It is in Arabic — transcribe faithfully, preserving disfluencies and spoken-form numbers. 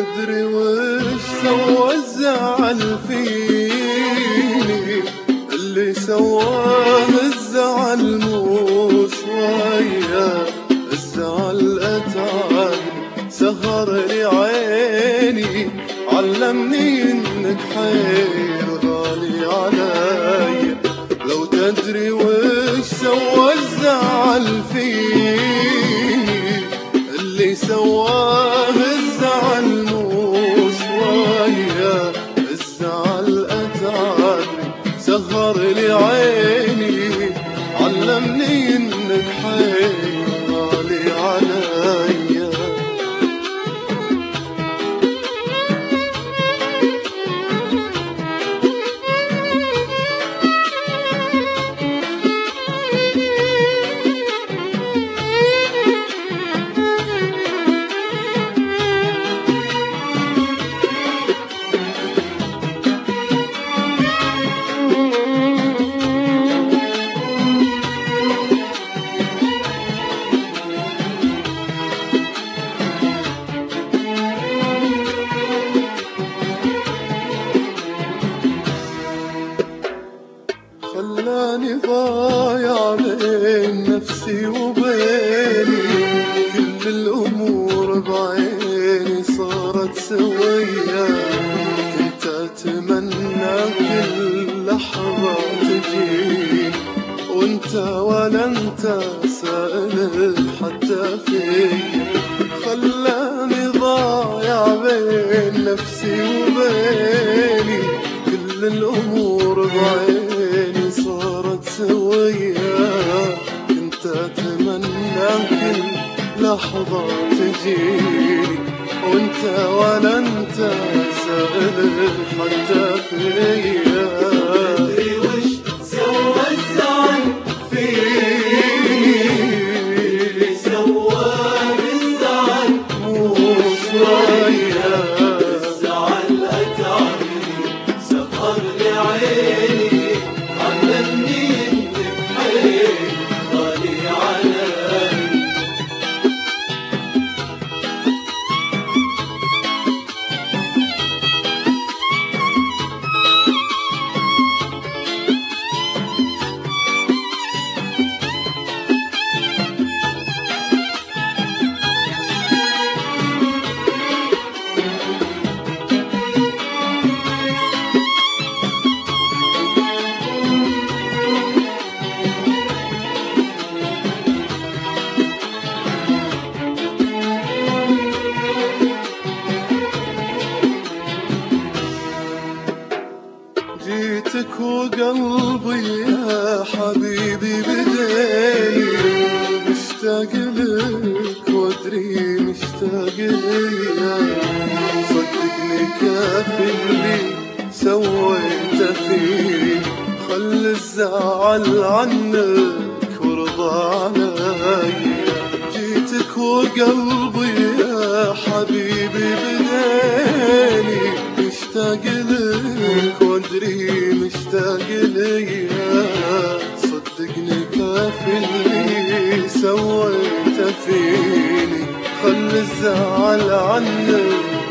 تدري وش سوى الزعل فيني، اللي سواه الزعل مو شوية، الزعل أتعبني سهر لي عيني، علمني إنك حيل غالي علي. لو تدري وش سوى الزعل فيني، اللي سواه الزعل مو شوية، الزعل أتعبني سهر لي عيني، علمني إنك حيل غالي علي. خلاني ضايع بين نفسي وبيني، كل الأمور بعيني صارت سوية، كنت أتمنى كل لحظة تجيني، وانت ولا انت سائل حتى فيا. خلاني ضايع بين نفسي وبيني، كل الأمور بعيني صارت سوية، كنت أتمنى كل لحظة تجيني، وانت ولا انت سائل حتى فيا. تدري وش سوى الزعل فيني، اللي سواه الزعل مو شوية، الزعل أتعبني سهر لي عيني، علمني إنك حيل غالي علي. جيتك وقلبي يا حبيبي بديني، مشتاق لك وادري مشتاق ليا، صدقني كافي اللي سويته فيني، خل الزعل عنك وارضى علي. جيتك وقلبي يا حبيبي بديني، مشتاق لك وادري مشتاق ليا، صدقني كافي اللي سويته فيني، خل الزعل عنك